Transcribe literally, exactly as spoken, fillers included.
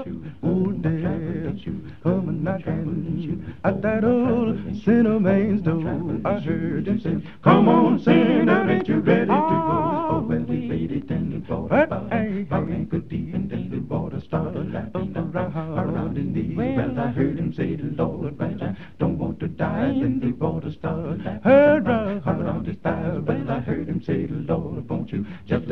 Ooh, there, come a knocking at that old sinner man's door. I heard him say, come on, sinner, ain't you ready to go? Oh, well, we waited and the water started, how ankle deep, and then the water started lapping around, around his knees. Well, I heard him say, Lord, but I don't want to die. Then the water started lapping around, around his thighs. Well, I heard him say, Lord, won't you just